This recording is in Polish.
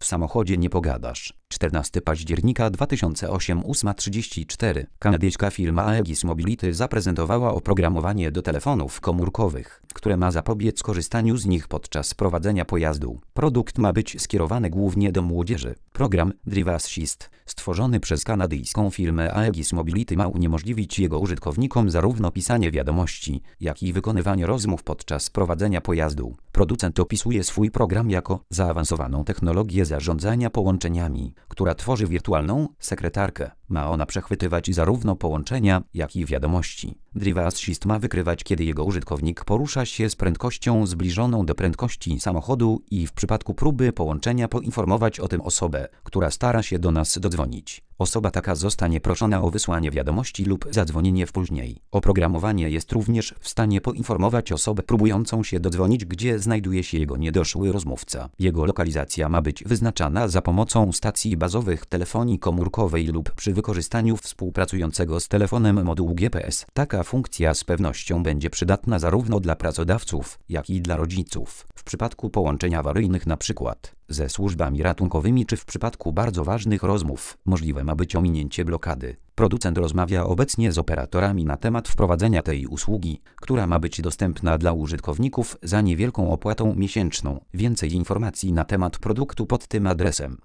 W samochodzie nie pogadasz. 14 października 2008 8:34. Kanadyjska firma Aegis Mobility zaprezentowała oprogramowanie do telefonów komórkowych, które ma zapobiec korzystaniu z nich podczas prowadzenia pojazdu. Produkt ma być skierowany głównie do młodzieży. Program Drive Assist, stworzony przez kanadyjską firmę Aegis Mobility, ma uniemożliwić jego użytkownikom zarówno pisanie wiadomości, jak i wykonywanie rozmów podczas prowadzenia pojazdu. Producent opisuje swój program jako zaawansowaną technologię zarządzania połączeniami, która tworzy wirtualną sekretarkę. Ma ona przechwytywać zarówno połączenia, jak i wiadomości. Drive Assist ma wykrywać, kiedy jego użytkownik porusza się z prędkością zbliżoną do prędkości samochodu i w przypadku próby połączenia poinformować o tym osobę, która stara się do nas dodzwonić. Osoba taka zostanie proszona o wysłanie wiadomości lub zadzwonienie później. Oprogramowanie jest również w stanie poinformować osobę próbującą się dodzwonić, gdzie znajduje się jego niedoszły rozmówca. Jego lokalizacja ma być wyznaczana za pomocą stacji bazowych telefonii komórkowej lub przy wykorzystaniu współpracującego z telefonem modułu GPS. Taka funkcja z pewnością będzie przydatna zarówno dla pracodawców, jak i dla rodziców. W przypadku połączeń awaryjnych, np. ze służbami ratunkowymi, czy w przypadku bardzo ważnych rozmów, możliwe ma być ominięcie blokady. Producent rozmawia obecnie z operatorami na temat wprowadzenia tej usługi, która ma być dostępna dla użytkowników za niewielką opłatą miesięczną. Więcej informacji na temat produktu pod tym adresem